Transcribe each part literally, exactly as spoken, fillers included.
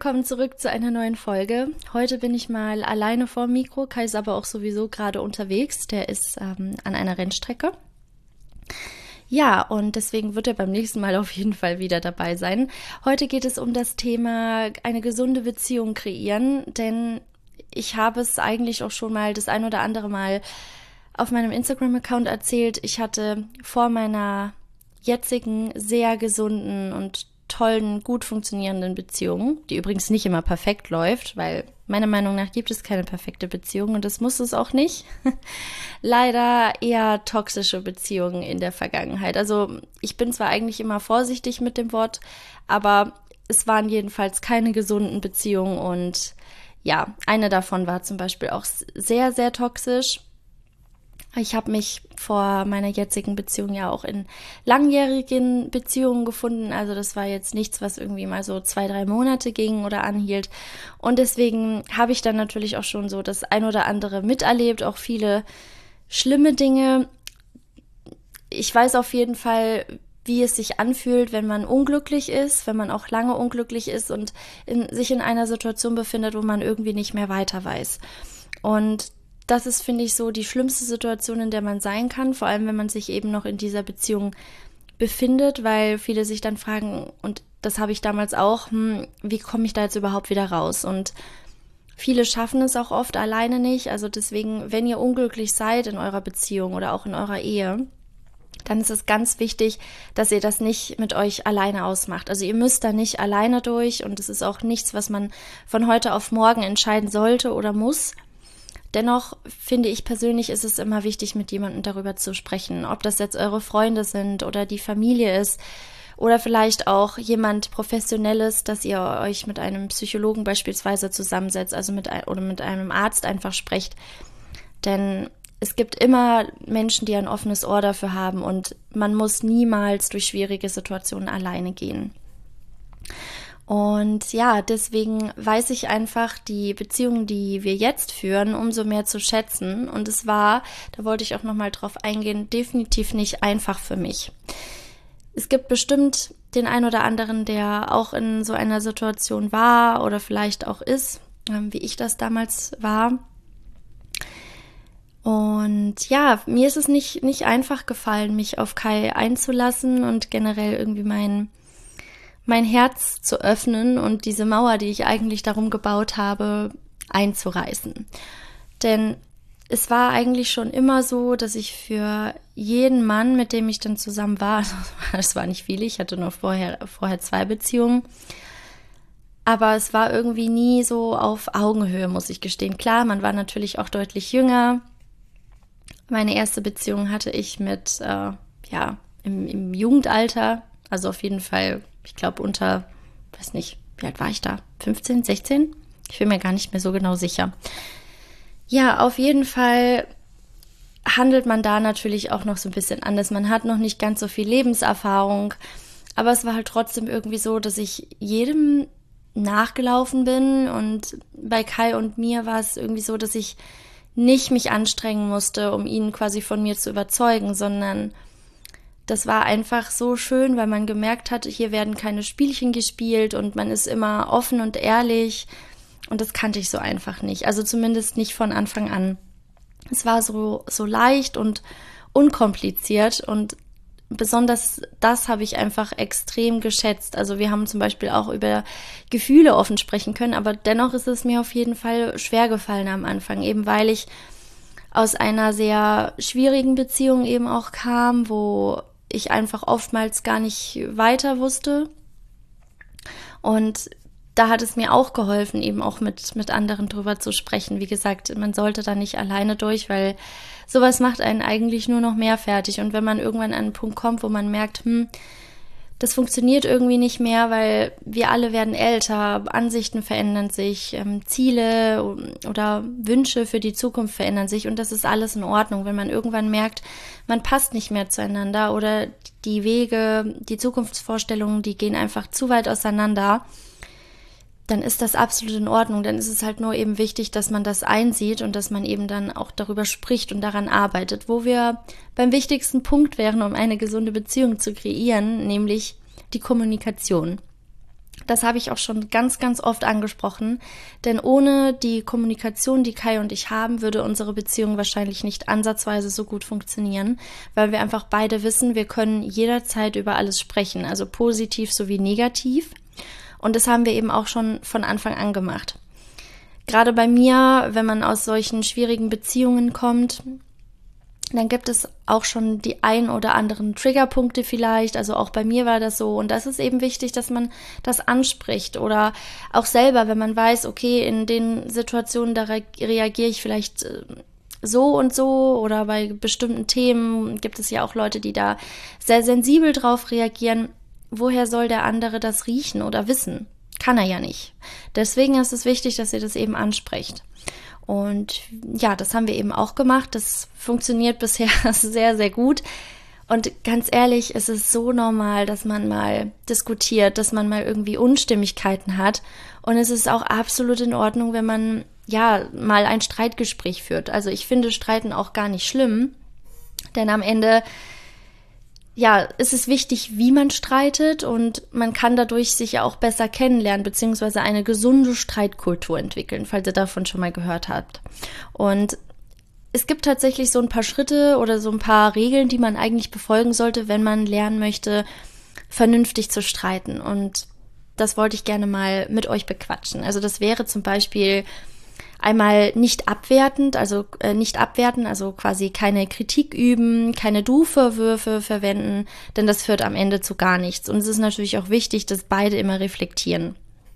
willkommen zurück zu einer neuen Folge. Heute bin ich mal alleine vorm Mikro, Kai ist aber auch sowieso gerade unterwegs. Der ist ähm, an einer Rennstrecke. Ja, und deswegen wird er beim nächsten Mal auf jeden Fall wieder dabei sein. Heute geht es um das Thema eine gesunde Beziehung kreieren, denn ich habe es eigentlich auch schon mal das ein oder andere Mal auf meinem Instagram-Account erzählt. Ich hatte vor meiner jetzigen, sehr gesunden und tollen, gut funktionierenden Beziehung, die übrigens nicht immer perfekt läuft, weil meiner Meinung nach gibt es keine perfekte Beziehung und das muss es auch nicht. Leider eher toxische Beziehungen in der Vergangenheit. Also ich bin zwar eigentlich immer vorsichtig mit dem Wort, aber es waren jedenfalls keine gesunden Beziehungen und ja, eine davon war zum Beispiel auch sehr, sehr toxisch. Ich habe mich vor meiner jetzigen Beziehung ja auch in langjährigen Beziehungen gefunden. Also das war jetzt nichts, was irgendwie mal so zwei, drei Monate ging oder anhielt. Und deswegen habe ich dann natürlich auch schon so das ein oder andere miterlebt, auch viele schlimme Dinge. Ich weiß auf jeden Fall, wie es sich anfühlt, wenn man unglücklich ist, wenn man auch lange unglücklich ist und in, sich in einer Situation befindet, wo man irgendwie nicht mehr weiter weiß. Und das ist, finde ich, so die schlimmste Situation, in der man sein kann, vor allem wenn man sich eben noch in dieser Beziehung befindet, weil viele sich dann fragen, und das habe ich damals auch, hm, wie komme ich da jetzt überhaupt wieder raus? Und viele schaffen es auch oft alleine nicht, also deswegen, wenn ihr unglücklich seid in eurer Beziehung oder auch in eurer Ehe, dann ist es ganz wichtig, dass ihr das nicht mit euch alleine ausmacht. Also ihr müsst da nicht alleine durch und es ist auch nichts, was man von heute auf morgen entscheiden sollte oder muss. Dennoch finde ich persönlich, ist es immer wichtig, mit jemandem darüber zu sprechen, ob das jetzt eure Freunde sind oder die Familie ist oder vielleicht auch jemand Professionelles, dass ihr euch mit einem Psychologen beispielsweise zusammensetzt, also mit ein, oder mit einem Arzt einfach sprecht. Denn es gibt immer Menschen, die ein offenes Ohr dafür haben und man muss niemals durch schwierige Situationen alleine gehen. Und ja, deswegen weiß ich einfach die Beziehungen, die wir jetzt führen, umso mehr zu schätzen. Und es war, da wollte ich auch nochmal drauf eingehen, definitiv nicht einfach für mich. Es gibt bestimmt den einen oder anderen, der auch in so einer Situation war oder vielleicht auch ist, wie ich das damals war. Und ja, mir ist es nicht, nicht einfach gefallen, mich auf Kai einzulassen und generell irgendwie mein mein Herz zu öffnen und diese Mauer, die ich eigentlich darum gebaut habe, einzureißen. Denn es war eigentlich schon immer so, dass ich für jeden Mann, mit dem ich dann zusammen war, es war nicht viele, ich hatte nur vorher, vorher zwei Beziehungen, aber es war irgendwie nie so auf Augenhöhe, muss ich gestehen. Klar, man war natürlich auch deutlich jünger. Meine erste Beziehung hatte ich mit, äh, ja, im, im Jugendalter, also auf jeden Fall, ich glaube unter, weiß nicht, wie alt war ich da? fünfzehn, sechzehn? Ich bin mir gar nicht mehr so genau sicher. Ja, auf jeden Fall handelt man da natürlich auch noch so ein bisschen anders. Man hat noch nicht ganz so viel Lebenserfahrung, aber es war halt trotzdem irgendwie so, dass ich jedem nachgelaufen bin und bei Kai und mir war es irgendwie so, dass ich nicht mich anstrengen musste, um ihn quasi von mir zu überzeugen, sondern das war einfach so schön, weil man gemerkt hat, hier werden keine Spielchen gespielt und man ist immer offen und ehrlich und das kannte ich so einfach nicht, also zumindest nicht von Anfang an. Es war so, so leicht und unkompliziert und besonders das habe ich einfach extrem geschätzt. Also wir haben zum Beispiel auch über Gefühle offen sprechen können, aber dennoch ist es mir auf jeden Fall schwer gefallen am Anfang, eben weil ich aus einer sehr schwierigen Beziehung eben auch kam, wo ich einfach oftmals gar nicht weiter wusste. Und da hat es mir auch geholfen, eben auch mit, mit anderen drüber zu sprechen. Wie gesagt, man sollte da nicht alleine durch, weil sowas macht einen eigentlich nur noch mehr fertig. Und wenn man irgendwann an einen Punkt kommt, wo man merkt, hm, das funktioniert irgendwie nicht mehr, weil wir alle werden älter, Ansichten verändern sich, ähm, Ziele oder Wünsche für die Zukunft verändern sich und das ist alles in Ordnung. Wenn man irgendwann merkt, man passt nicht mehr zueinander oder die Wege, die Zukunftsvorstellungen, die gehen einfach zu weit auseinander, dann ist das absolut in Ordnung. Dann ist es halt nur eben wichtig, dass man das einsieht und dass man eben dann auch darüber spricht und daran arbeitet. Wo wir beim wichtigsten Punkt wären, um eine gesunde Beziehung zu kreieren, nämlich die Kommunikation. Das habe ich auch schon ganz, ganz oft angesprochen, denn ohne die Kommunikation, die Kai und ich haben, würde unsere Beziehung wahrscheinlich nicht ansatzweise so gut funktionieren, weil wir einfach beide wissen, wir können jederzeit über alles sprechen, also positiv sowie negativ. Und das haben wir eben auch schon von Anfang an gemacht. Gerade bei mir, wenn man aus solchen schwierigen Beziehungen kommt, dann gibt es auch schon die ein oder anderen Triggerpunkte vielleicht, also auch bei mir war das so und das ist eben wichtig, dass man das anspricht oder auch selber, wenn man weiß, okay, in den Situationen, da re- reagiere ich vielleicht äh, so und so oder bei bestimmten Themen gibt es ja auch Leute, die da sehr sensibel drauf reagieren. Woher soll der andere das riechen oder wissen? Kann er ja nicht. Deswegen ist es wichtig, dass ihr das eben ansprecht. Und ja, das haben wir eben auch gemacht. Das funktioniert bisher sehr, sehr gut. Und ganz ehrlich, es ist so normal, dass man mal diskutiert, dass man mal irgendwie Unstimmigkeiten hat. Und es ist auch absolut in Ordnung, wenn man ja mal ein Streitgespräch führt. Also ich finde Streiten auch gar nicht schlimm, denn am Ende ja, ist es wichtig, wie man streitet und man kann dadurch sich ja auch besser kennenlernen, beziehungsweise eine gesunde Streitkultur entwickeln, falls ihr davon schon mal gehört habt. Und es gibt tatsächlich so ein paar Schritte oder so ein paar Regeln, die man eigentlich befolgen sollte, wenn man lernen möchte, vernünftig zu streiten. Und das wollte ich gerne mal mit euch bequatschen. Also das wäre zum Beispiel einmal nicht abwertend, also äh, nicht abwerten, also quasi keine Kritik üben, keine Du-Vorwürfe verwenden, denn das führt am Ende zu gar nichts. Und es ist natürlich auch wichtig, dass beide immer reflektieren.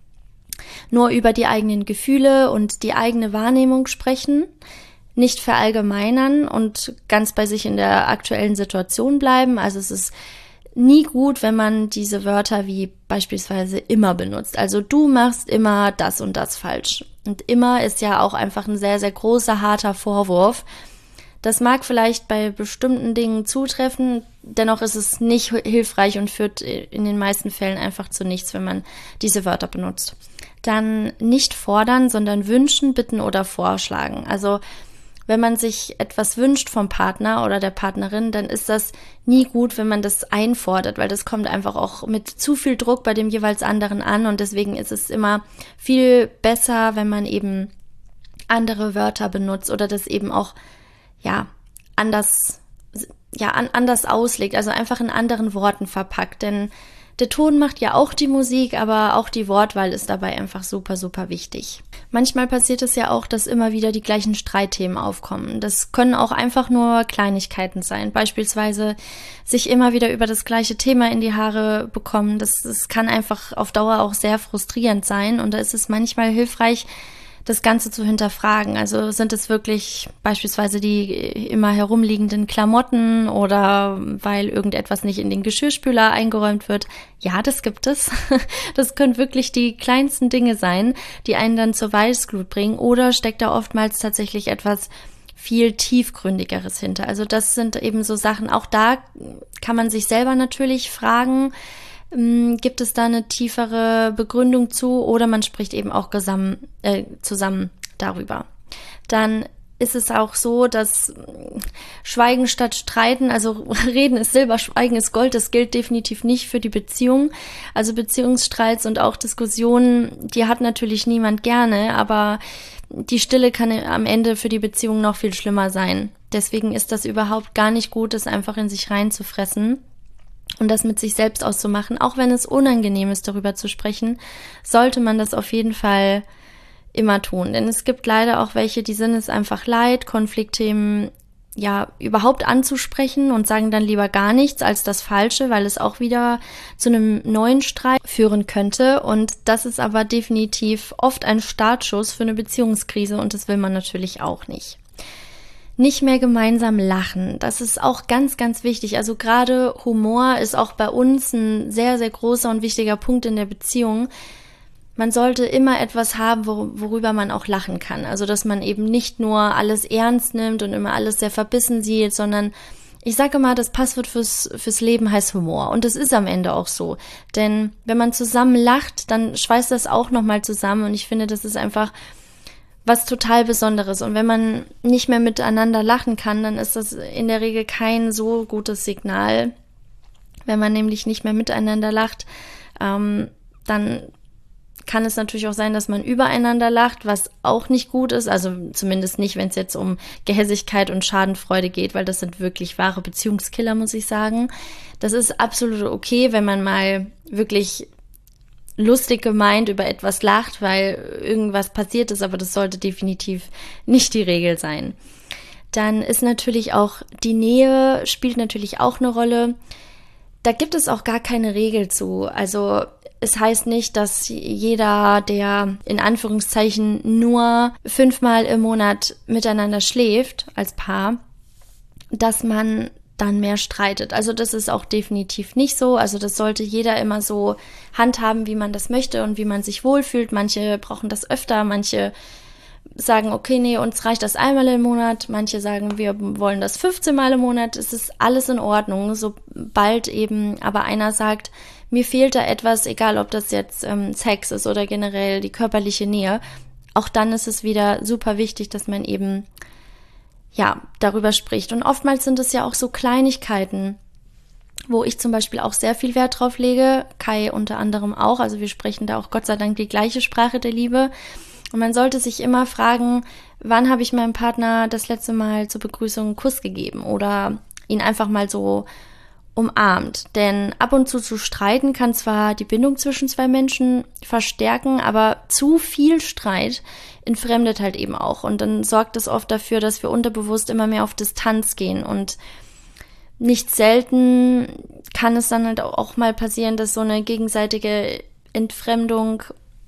Nur über die eigenen Gefühle und die eigene Wahrnehmung sprechen, nicht verallgemeinern und ganz bei sich in der aktuellen Situation bleiben. Also es ist nie gut, wenn man diese Wörter wie beispielsweise immer benutzt. Also du machst immer das und das falsch. Und immer ist ja auch einfach ein sehr, sehr großer, harter Vorwurf. Das mag vielleicht bei bestimmten Dingen zutreffen, dennoch ist es nicht hilfreich und führt in den meisten Fällen einfach zu nichts, wenn man diese Wörter benutzt. Dann nicht fordern, sondern wünschen, bitten oder vorschlagen. Also wenn man sich etwas wünscht vom Partner oder der Partnerin, dann ist das nie gut, wenn man das einfordert, weil das kommt einfach auch mit zu viel Druck bei dem jeweils anderen an und deswegen ist es immer viel besser, wenn man eben andere Wörter benutzt oder das eben auch ja anders ja an, anders auslegt, also einfach in anderen Worten verpackt, denn der Ton macht ja auch die Musik, aber auch die Wortwahl ist dabei einfach super, super wichtig. Manchmal passiert es ja auch, dass immer wieder die gleichen Streitthemen aufkommen. Das können auch einfach nur Kleinigkeiten sein. Beispielsweise sich immer wieder über das gleiche Thema in die Haare bekommen. Das, das kann einfach auf Dauer auch sehr frustrierend sein. Und da ist es manchmal hilfreich, das Ganze zu hinterfragen. Also sind es wirklich beispielsweise die immer herumliegenden Klamotten oder weil irgendetwas nicht in den Geschirrspüler eingeräumt wird? Ja, das gibt es. Das können wirklich die kleinsten Dinge sein, die einen dann zur Weißglut bringen. Oder steckt da oftmals tatsächlich etwas viel tiefgründigeres hinter? Also das sind eben so Sachen. Auch da kann man sich selber natürlich fragen, gibt es da eine tiefere Begründung zu oder man spricht eben auch gesam, äh, zusammen darüber. Dann ist es auch so, dass Schweigen statt Streiten, also Reden ist Silber, Schweigen ist Gold, das gilt definitiv nicht für die Beziehung. Also Beziehungsstreits und auch Diskussionen, die hat natürlich niemand gerne, aber die Stille kann am Ende für die Beziehung noch viel schlimmer sein. Deswegen ist das überhaupt gar nicht gut, das einfach in sich reinzufressen. Und das mit sich selbst auszumachen, auch wenn es unangenehm ist, darüber zu sprechen, sollte man das auf jeden Fall immer tun. Denn es gibt leider auch welche, die sind es einfach leid, Konfliktthemen ja überhaupt anzusprechen und sagen dann lieber gar nichts als das Falsche, weil es auch wieder zu einem neuen Streit führen könnte. Und das ist aber definitiv oft ein Startschuss für eine Beziehungskrise und das will man natürlich auch nicht. Nicht mehr gemeinsam lachen, das ist auch ganz, ganz wichtig. Also gerade Humor ist auch bei uns ein sehr, sehr großer und wichtiger Punkt in der Beziehung. Man sollte immer etwas haben, wor- worüber man auch lachen kann. Also dass man eben nicht nur alles ernst nimmt und immer alles sehr verbissen sieht, sondern ich sage immer, das Passwort fürs, fürs Leben heißt Humor. Und das ist am Ende auch so. Denn wenn man zusammen lacht, dann schweißt das auch nochmal zusammen. Und ich finde, das ist einfach was total Besonderes. Und wenn man nicht mehr miteinander lachen kann, dann ist das in der Regel kein so gutes Signal. Wenn man nämlich nicht mehr miteinander lacht, ähm, dann kann es natürlich auch sein, dass man übereinander lacht, was auch nicht gut ist. Also zumindest nicht, wenn es jetzt um Gehässigkeit und Schadenfreude geht, weil das sind wirklich wahre Beziehungskiller, muss ich sagen. Das ist absolut okay, wenn man mal wirklich lustig gemeint über etwas lacht, weil irgendwas passiert ist, aber das sollte definitiv nicht die Regel sein. Dann ist natürlich auch die Nähe, spielt natürlich auch eine Rolle. Da gibt es auch gar keine Regel zu. Also es heißt nicht, dass jeder, der in Anführungszeichen nur fünfmal im Monat miteinander schläft als Paar, dass man dann mehr streitet. Also das ist auch definitiv nicht so. Also das sollte jeder immer so handhaben, wie man das möchte und wie man sich wohlfühlt. Manche brauchen das öfter, manche sagen, okay, nee, uns reicht das einmal im Monat. Manche sagen, wir wollen das fünfzehn Mal im Monat. Es ist alles in Ordnung. Sobald eben aber einer sagt, mir fehlt da etwas, egal ob das jetzt ähm, Sex ist oder generell die körperliche Nähe, auch dann ist es wieder super wichtig, dass man eben ja darüber spricht. Und oftmals sind es ja auch so Kleinigkeiten, wo ich zum Beispiel auch sehr viel Wert drauf lege, Kai unter anderem auch. Also wir sprechen da auch Gott sei Dank die gleiche Sprache der Liebe. Und man sollte sich immer fragen, wann habe ich meinem Partner das letzte Mal zur Begrüßung einen Kuss gegeben oder ihn einfach mal so umarmt. Denn ab und zu zu streiten kann zwar die Bindung zwischen zwei Menschen verstärken, aber zu viel Streit entfremdet halt eben auch. Und dann sorgt es oft dafür, dass wir unterbewusst immer mehr auf Distanz gehen. Und nicht selten kann es dann halt auch mal passieren, dass so eine gegenseitige Entfremdung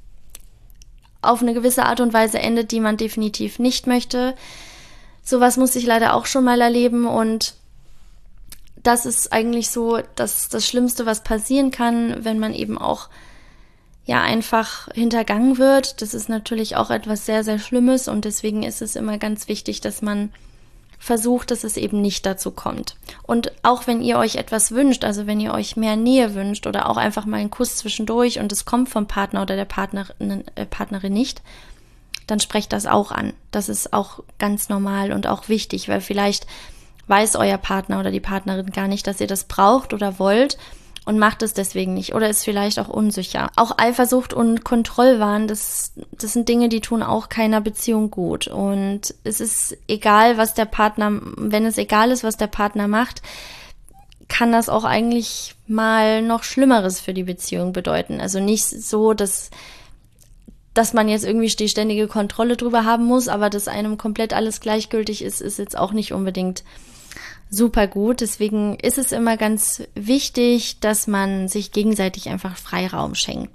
auf eine gewisse Art und Weise endet, die man definitiv nicht möchte. Sowas muss ich leider auch schon mal erleben und das ist eigentlich so das, das Schlimmste, was passieren kann, wenn man eben auch ja einfach hintergangen wird. Das ist natürlich auch etwas sehr, sehr Schlimmes und deswegen ist es immer ganz wichtig, dass man versucht, dass es eben nicht dazu kommt. Und auch wenn ihr euch etwas wünscht, also wenn ihr euch mehr Nähe wünscht oder auch einfach mal einen Kuss zwischendurch und es kommt vom Partner oder der Partnerin, äh, Partnerin nicht, dann sprecht das auch an. Das ist auch ganz normal und auch wichtig, weil vielleicht weiß euer Partner oder die Partnerin gar nicht, dass ihr das braucht oder wollt und macht es deswegen nicht oder ist vielleicht auch unsicher. Auch Eifersucht und Kontrollwahn, das, das sind Dinge, die tun auch keiner Beziehung gut. Und es ist egal, was der Partner, wenn es egal ist, was der Partner macht, kann das auch eigentlich mal noch Schlimmeres für die Beziehung bedeuten. Also nicht so, dass, dass man jetzt irgendwie die ständige Kontrolle drüber haben muss, aber dass einem komplett alles gleichgültig ist, ist jetzt auch nicht unbedingt super gut. Deswegen ist es immer ganz wichtig, dass man sich gegenseitig einfach Freiraum schenkt.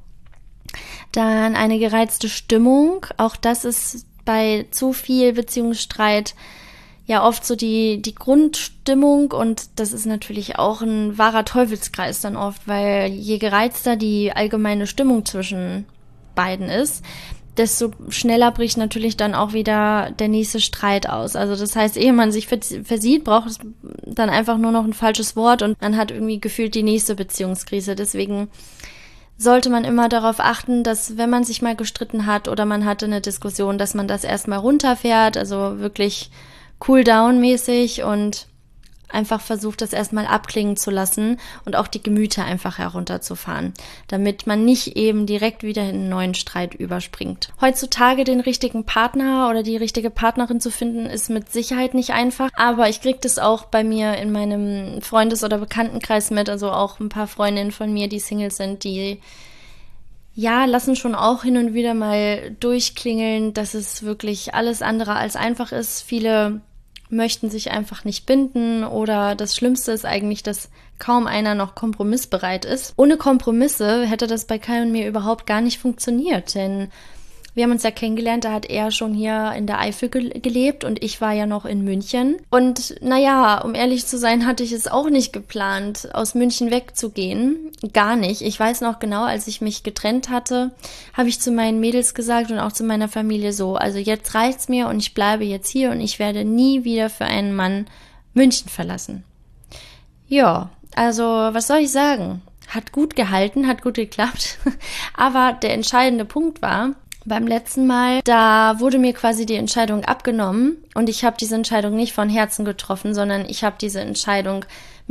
Dann eine gereizte Stimmung. Auch das ist bei zu viel Beziehungsstreit ja oft so die, die Grundstimmung und das ist natürlich auch ein wahrer Teufelskreis dann oft, weil je gereizter die allgemeine Stimmung zwischen beiden ist, desto schneller bricht natürlich dann auch wieder der nächste Streit aus. Also das heißt, ehe man sich versieht, braucht es dann einfach nur noch ein falsches Wort und man hat irgendwie gefühlt die nächste Beziehungskrise. Deswegen sollte man immer darauf achten, dass wenn man sich mal gestritten hat oder man hatte eine Diskussion, dass man das erstmal runterfährt, also wirklich cool-down-mäßig und einfach versucht, das erstmal abklingen zu lassen und auch die Gemüter einfach herunterzufahren, damit man nicht eben direkt wieder in einen neuen Streit überspringt. Heutzutage den richtigen Partner oder die richtige Partnerin zu finden, ist mit Sicherheit nicht einfach, aber ich kriege das auch bei mir in meinem Freundes- oder Bekanntenkreis mit, also auch ein paar Freundinnen von mir, die Single sind, die ja, lassen schon auch hin und wieder mal durchklingeln, dass es wirklich alles andere als einfach ist. Viele möchten sich einfach nicht binden oder das Schlimmste ist eigentlich, dass kaum einer noch kompromissbereit ist. Ohne Kompromisse hätte das bei Kai und mir überhaupt gar nicht funktioniert, denn wir haben uns ja kennengelernt, da hat er schon hier in der Eifel ge- gelebt und ich war ja noch in München. Und naja, um ehrlich zu sein, hatte ich es auch nicht geplant, aus München wegzugehen. Gar nicht. Ich weiß noch genau, als ich mich getrennt hatte, habe ich zu meinen Mädels gesagt und auch zu meiner Familie so, also jetzt reicht's mir und ich bleibe jetzt hier und ich werde nie wieder für einen Mann München verlassen. Ja, also was soll ich sagen? Hat gut gehalten, hat gut geklappt. Aber der entscheidende Punkt war, beim letzten Mal, da wurde mir quasi die Entscheidung abgenommen und ich habe diese Entscheidung nicht von Herzen getroffen, sondern ich habe diese Entscheidung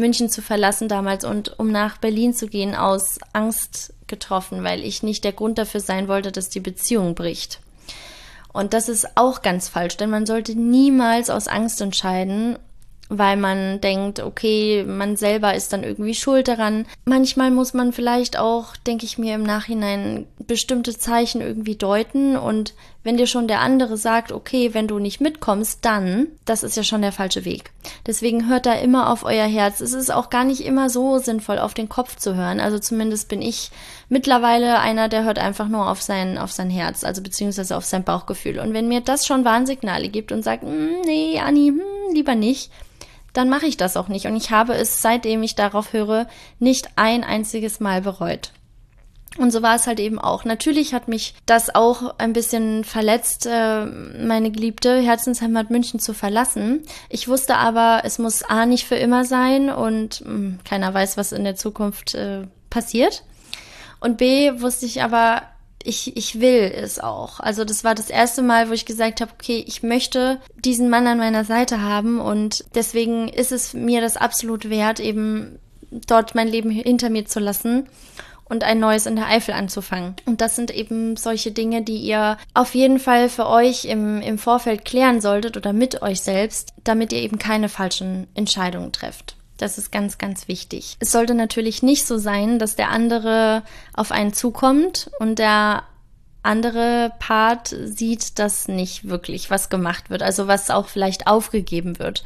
München zu verlassen damals und um nach Berlin zu gehen, aus Angst getroffen, weil ich nicht der Grund dafür sein wollte, dass die Beziehung bricht. Und das ist auch ganz falsch, denn man sollte niemals aus Angst entscheiden, weil man denkt, okay, man selber ist dann irgendwie schuld daran. Manchmal muss man vielleicht auch, denke ich mir im Nachhinein, bestimmte Zeichen irgendwie deuten. Und wenn dir schon der andere sagt, okay, wenn du nicht mitkommst, dann, das ist ja schon der falsche Weg. Deswegen hört da immer auf euer Herz. Es ist auch gar nicht immer so sinnvoll, auf den Kopf zu hören. Also zumindest bin ich mittlerweile einer, der hört einfach nur auf sein, auf sein Herz, also beziehungsweise auf sein Bauchgefühl. Und wenn mir das schon Warnsignale gibt und sagt, nee, Anni, hm, lieber nicht, dann mache ich das auch nicht. Und ich habe es, seitdem ich darauf höre, nicht ein einziges Mal bereut. Und so war es halt eben auch. Natürlich hat mich das auch ein bisschen verletzt, meine geliebte Herzensheimat München zu verlassen. Ich wusste aber, es muss A nicht für immer sein und mh, keiner weiß, was in der Zukunft äh, passiert. Und B wusste ich aber, Ich, ich will es auch. Also das war das erste Mal, wo ich gesagt habe, okay, ich möchte diesen Mann an meiner Seite haben und deswegen ist es mir das absolut wert, eben dort mein Leben hinter mir zu lassen und ein neues in der Eifel anzufangen. Und das sind eben solche Dinge, die ihr auf jeden Fall für euch im, im Vorfeld klären solltet oder mit euch selbst, damit ihr eben keine falschen Entscheidungen trefft. Das ist ganz, ganz wichtig. Es sollte natürlich nicht so sein, dass der andere auf einen zukommt und der andere Part sieht, dass nicht wirklich was gemacht wird, also was auch vielleicht aufgegeben wird.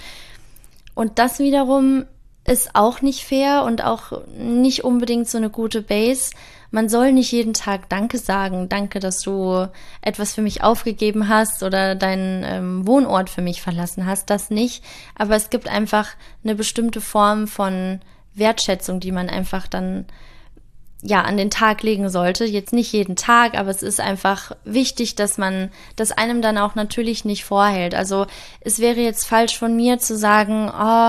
Und das wiederum ist auch nicht fair und auch nicht unbedingt so eine gute Base. Man soll nicht jeden Tag Danke sagen. Danke, dass du etwas für mich aufgegeben hast oder deinen ähm, Wohnort für mich verlassen hast. Das nicht. Aber es gibt einfach eine bestimmte Form von Wertschätzung, die man einfach dann ja an den Tag legen sollte. Jetzt nicht jeden Tag, aber es ist einfach wichtig, dass man das einem dann auch natürlich nicht vorhält. Also es wäre jetzt falsch von mir zu sagen, oh,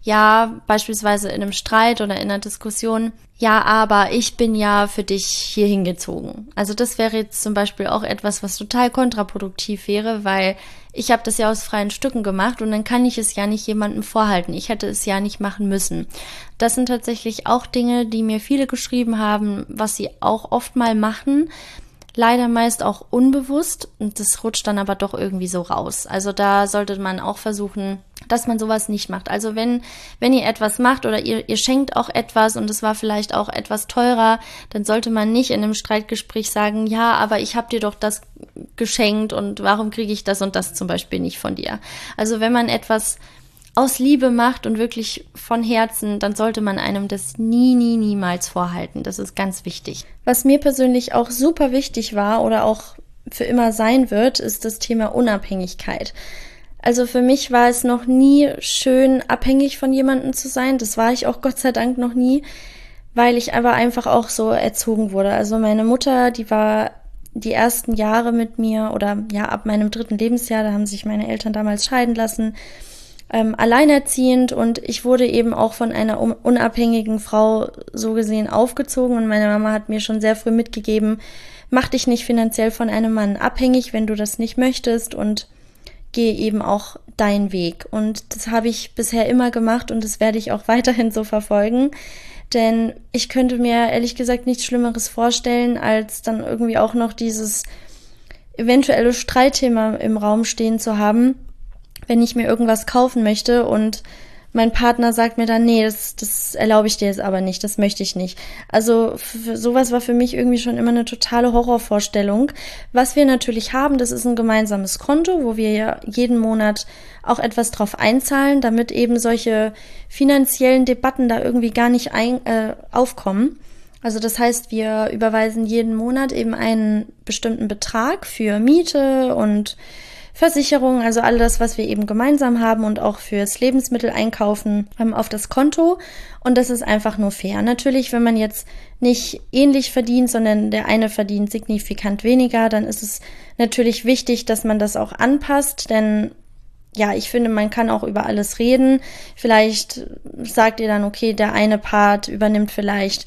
ja, beispielsweise in einem Streit oder in einer Diskussion, ja, aber ich bin ja für dich hier hingezogen. Also das wäre jetzt zum Beispiel auch etwas, was total kontraproduktiv wäre, weil ich habe das ja aus freien Stücken gemacht und dann kann ich es ja nicht jemandem vorhalten. Ich hätte es ja nicht machen müssen. Das sind tatsächlich auch Dinge, die mir viele geschrieben haben, was sie auch oft mal machen. Leider meist auch unbewusst und das rutscht dann aber doch irgendwie so raus. Also da sollte man auch versuchen, dass man sowas nicht macht. Also wenn wenn ihr etwas macht oder ihr, ihr schenkt auch etwas und es war vielleicht auch etwas teurer, dann sollte man nicht in einem Streitgespräch sagen, ja, aber ich habe dir doch das geschenkt und warum kriege ich das und das zum Beispiel nicht von dir. Also wenn man etwas aus Liebe macht und wirklich von Herzen, dann sollte man einem das nie, nie, niemals vorhalten. Das ist ganz wichtig. Was mir persönlich auch super wichtig war oder auch für immer sein wird, ist das Thema Unabhängigkeit. Also für mich war es noch nie schön, abhängig von jemandem zu sein. Das war ich auch Gott sei Dank noch nie, weil ich aber einfach auch so erzogen wurde. Also meine Mutter, die war die ersten Jahre mit mir oder ja ab meinem dritten Lebensjahr, da haben sich meine Eltern damals scheiden lassen, Ähm, alleinerziehend und ich wurde eben auch von einer un- unabhängigen Frau so gesehen aufgezogen und meine Mama hat mir schon sehr früh mitgegeben, mach dich nicht finanziell von einem Mann abhängig, wenn du das nicht möchtest und geh eben auch deinen Weg. Und das habe ich bisher immer gemacht und das werde ich auch weiterhin so verfolgen, denn ich könnte mir ehrlich gesagt nichts Schlimmeres vorstellen, als dann irgendwie auch noch dieses eventuelle Streitthema im Raum stehen zu haben, wenn ich mir irgendwas kaufen möchte und mein Partner sagt mir dann, nee, das, das erlaube ich dir jetzt aber nicht, das möchte ich nicht. Also für, sowas war für mich irgendwie schon immer eine totale Horrorvorstellung. Was wir natürlich haben, das ist ein gemeinsames Konto, wo wir ja jeden Monat auch etwas drauf einzahlen, damit eben solche finanziellen Debatten da irgendwie gar nicht ein, äh, aufkommen. Also das heißt, wir überweisen jeden Monat eben einen bestimmten Betrag für Miete und Versicherung, also all das, was wir eben gemeinsam haben und auch fürs Lebensmitteleinkaufen ähm, auf das Konto. Und das ist einfach nur fair. Natürlich, wenn man jetzt nicht ähnlich verdient, sondern der eine verdient signifikant weniger, dann ist es natürlich wichtig, dass man das auch anpasst, denn ja, ich finde, man kann auch über alles reden. Vielleicht sagt ihr dann, okay, der eine Part übernimmt vielleicht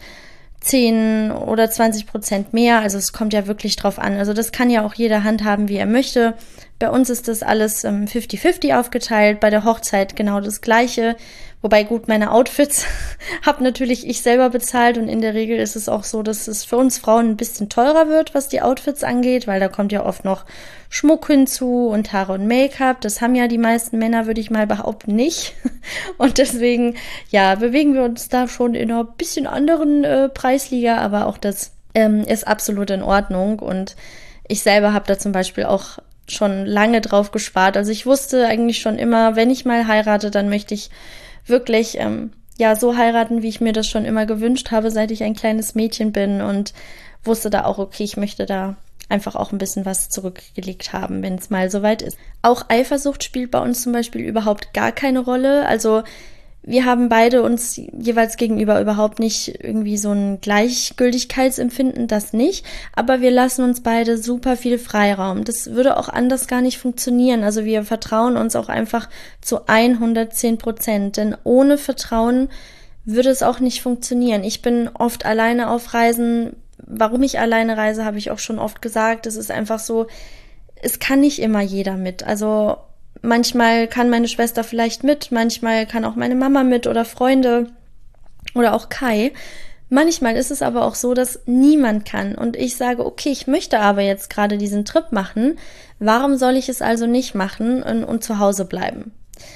zehn oder zwanzig Prozent mehr, also es kommt ja wirklich drauf an. Also das kann ja auch jeder handhaben, wie er möchte. Bei uns ist das alles ähm, fifty fifty aufgeteilt, bei der Hochzeit genau das Gleiche. Wobei gut, meine Outfits habe natürlich ich selber bezahlt und in der Regel ist es auch so, dass es für uns Frauen ein bisschen teurer wird, was die Outfits angeht, weil da kommt ja oft noch Schmuck hinzu und Haare und Make-up. Das haben ja die meisten Männer, würde ich mal behaupten, nicht. Und deswegen, ja, bewegen wir uns da schon in einer bisschen anderen äh, Preisliga, aber auch das ähm, ist absolut in Ordnung. Und ich selber habe da zum Beispiel auch schon lange drauf gespart. Also ich wusste eigentlich schon immer, wenn ich mal heirate, dann möchte ich wirklich ähm, ja so heiraten, wie ich mir das schon immer gewünscht habe, seit ich ein kleines Mädchen bin, und wusste da auch, okay, ich möchte da einfach auch ein bisschen was zurückgelegt haben, wenn es mal soweit ist. Auch Eifersucht spielt bei uns zum Beispiel überhaupt gar keine Rolle. Also wir haben beide uns jeweils gegenüber überhaupt nicht irgendwie so ein Gleichgültigkeitsempfinden, das nicht. Aber wir lassen uns beide super viel Freiraum. Das würde auch anders gar nicht funktionieren. Also wir vertrauen uns auch einfach zu hundertzehn Prozent. Denn ohne Vertrauen würde es auch nicht funktionieren. Ich bin oft alleine auf Reisen. Warum ich alleine reise, habe ich auch schon oft gesagt. Es ist einfach so, es kann nicht immer jeder mit. Also manchmal kann meine Schwester vielleicht mit, manchmal kann auch meine Mama mit oder Freunde oder auch Kai. Manchmal ist es aber auch so, dass niemand kann und ich sage, okay, ich möchte aber jetzt gerade diesen Trip machen. Warum soll ich es also nicht machen und, und zu Hause bleiben?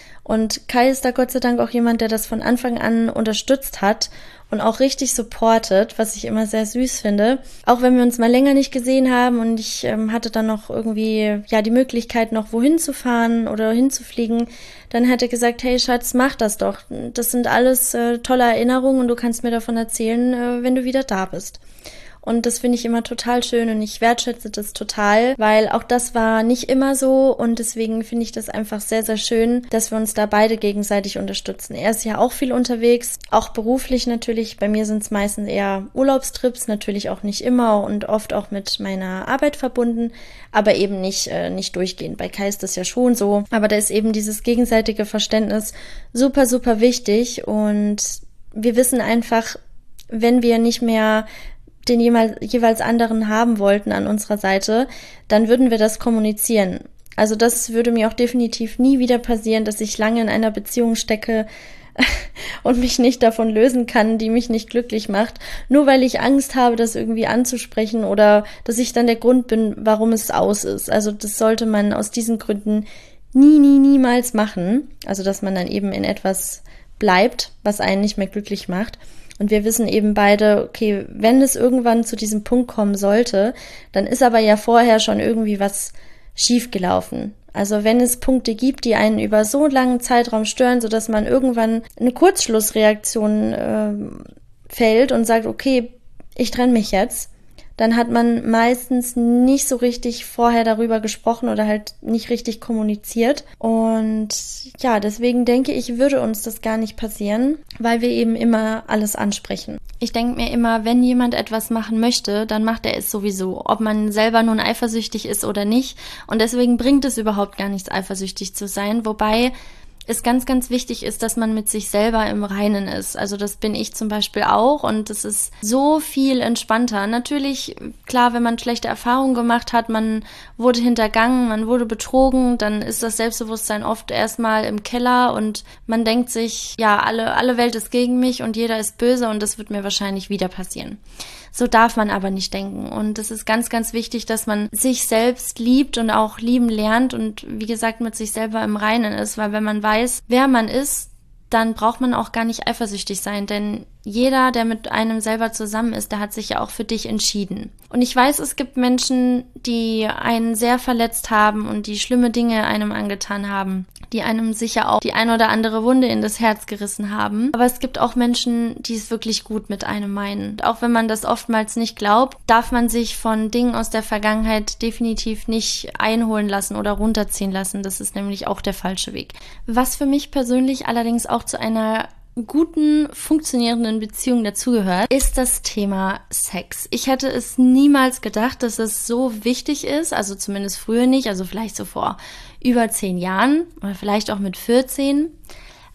Und Kai ist da Gott sei Dank auch jemand, der das von Anfang an unterstützt hat und auch richtig supportet, was ich immer sehr süß finde. Auch wenn wir uns mal länger nicht gesehen haben und ich ähm, hatte dann noch irgendwie ja die Möglichkeit, noch wohin zu fahren oder hinzufliegen, dann hat er gesagt, hey Schatz, mach das doch. Das sind alles äh, tolle Erinnerungen und du kannst mir davon erzählen, äh, wenn du wieder da bist. Und das finde ich immer total schön und ich wertschätze das total, weil auch das war nicht immer so und deswegen finde ich das einfach sehr, sehr schön, dass wir uns da beide gegenseitig unterstützen. Er ist ja auch viel unterwegs, auch beruflich natürlich. Bei mir sind es meistens eher Urlaubstrips, natürlich auch nicht immer und oft auch mit meiner Arbeit verbunden, aber eben nicht, äh, nicht durchgehend. Bei Kai ist das ja schon so, aber da ist eben dieses gegenseitige Verständnis super, super wichtig und wir wissen einfach, wenn wir nicht mehr den jeweils anderen haben wollten an unserer Seite, dann würden wir das kommunizieren. Also das würde mir auch definitiv nie wieder passieren, dass ich lange in einer Beziehung stecke und mich nicht davon lösen kann, die mich nicht glücklich macht, nur weil ich Angst habe, das irgendwie anzusprechen oder dass ich dann der Grund bin, warum es aus ist. Also das sollte man aus diesen Gründen nie, nie, niemals machen. Also dass man dann eben in etwas bleibt, was einen nicht mehr glücklich macht. Und wir wissen eben beide, okay, wenn es irgendwann zu diesem Punkt kommen sollte, dann ist aber ja vorher schon irgendwie was schiefgelaufen. Also wenn es Punkte gibt, die einen über so einen langen Zeitraum stören, sodass man irgendwann eine Kurzschlussreaktion äh, fällt und sagt, okay, ich trenne mich jetzt, dann hat man meistens nicht so richtig vorher darüber gesprochen oder halt nicht richtig kommuniziert. Und ja, deswegen denke ich, würde uns das gar nicht passieren, weil wir eben immer alles ansprechen. Ich denke mir immer, wenn jemand etwas machen möchte, dann macht er es sowieso, ob man selber nun eifersüchtig ist oder nicht. Und deswegen bringt es überhaupt gar nichts, eifersüchtig zu sein, wobei es ganz, ganz wichtig ist, dass man mit sich selber im Reinen ist. Also das bin ich zum Beispiel auch und das ist so viel entspannter. Natürlich, klar, wenn man schlechte Erfahrungen gemacht hat, man wurde hintergangen, man wurde betrogen, dann ist das Selbstbewusstsein oft erstmal im Keller und man denkt sich, ja, alle, alle Welt ist gegen mich und jeder ist böse und das wird mir wahrscheinlich wieder passieren. So darf man aber nicht denken und es ist ganz, ganz wichtig, dass man sich selbst liebt und auch lieben lernt und wie gesagt mit sich selber im Reinen ist, weil wenn man weiß, wer man ist, dann braucht man auch gar nicht eifersüchtig sein, denn jeder, der mit einem selber zusammen ist, der hat sich ja auch für dich entschieden. Und ich weiß, es gibt Menschen, die einen sehr verletzt haben und die schlimme Dinge einem angetan haben, die einem sicher auch die ein oder andere Wunde in das Herz gerissen haben. Aber es gibt auch Menschen, die es wirklich gut mit einem meinen. Und auch wenn man das oftmals nicht glaubt, darf man sich von Dingen aus der Vergangenheit definitiv nicht einholen lassen oder runterziehen lassen. Das ist nämlich auch der falsche Weg. Was für mich persönlich allerdings auch zu einer guten, funktionierenden Beziehung dazugehört, ist das Thema Sex. Ich hätte es niemals gedacht, dass es so wichtig ist, also zumindest früher nicht, also vielleicht so vor über zehn Jahren oder vielleicht auch mit vierzehn.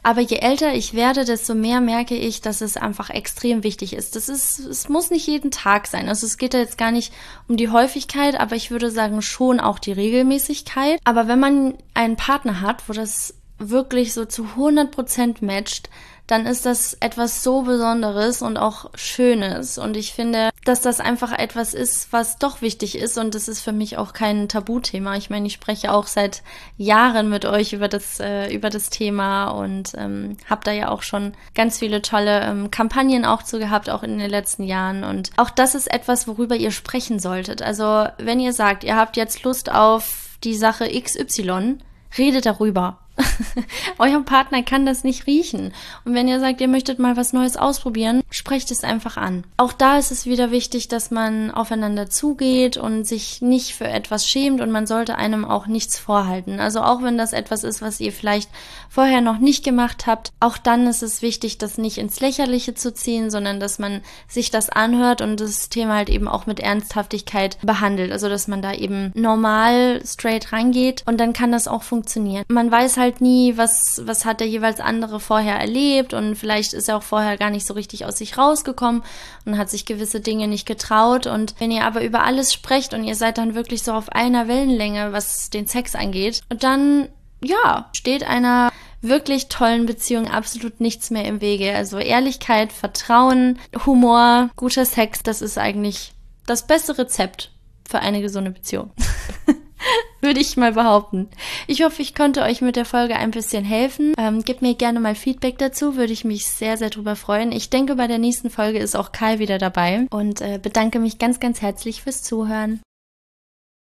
Aber je älter ich werde, desto mehr merke ich, dass es einfach extrem wichtig ist. Das ist, es muss nicht jeden Tag sein. Also es geht da jetzt gar nicht um die Häufigkeit, aber ich würde sagen schon auch die Regelmäßigkeit. Aber wenn man einen Partner hat, wo das wirklich so zu hundert Prozent matcht, dann ist das etwas so Besonderes und auch Schönes. Und ich finde, dass das einfach etwas ist, was doch wichtig ist. Und das ist für mich auch kein Tabuthema. Ich meine, ich spreche auch seit Jahren mit euch über das, äh, über das Thema und ähm, habe da ja auch schon ganz viele tolle ähm, Kampagnen auch zu gehabt, auch in den letzten Jahren. Und auch das ist etwas, worüber ihr sprechen solltet. Also wenn ihr sagt, ihr habt jetzt Lust auf die Sache X Y, redet darüber. Euer Partner kann das nicht riechen. Und wenn ihr sagt, ihr möchtet mal was Neues ausprobieren, sprecht es einfach an. Auch da ist es wieder wichtig, dass man aufeinander zugeht und sich nicht für etwas schämt und man sollte einem auch nichts vorhalten. Also auch wenn das etwas ist, was ihr vielleicht vorher noch nicht gemacht habt, auch dann ist es wichtig, das nicht ins Lächerliche zu ziehen, sondern dass man sich das anhört und das Thema halt eben auch mit Ernsthaftigkeit behandelt. Also dass man da eben normal straight rangeht und dann kann das auch funktionieren. Man weiß halt halt nie, was, was hat der jeweils andere vorher erlebt und vielleicht ist er auch vorher gar nicht so richtig aus sich rausgekommen und hat sich gewisse Dinge nicht getraut. Und wenn ihr aber über alles sprecht und ihr seid dann wirklich so auf einer Wellenlänge, was den Sex angeht, dann, ja, steht einer wirklich tollen Beziehung absolut nichts mehr im Wege. Also Ehrlichkeit, Vertrauen, Humor, guter Sex, das ist eigentlich das beste Rezept für eine gesunde Beziehung. Würde ich mal behaupten. Ich hoffe, ich konnte euch mit der Folge ein bisschen helfen. Ähm, gebt mir gerne mal Feedback dazu, würde ich mich sehr, sehr drüber freuen. Ich denke, bei der nächsten Folge ist auch Kai wieder dabei und äh, bedanke mich ganz, ganz herzlich fürs Zuhören.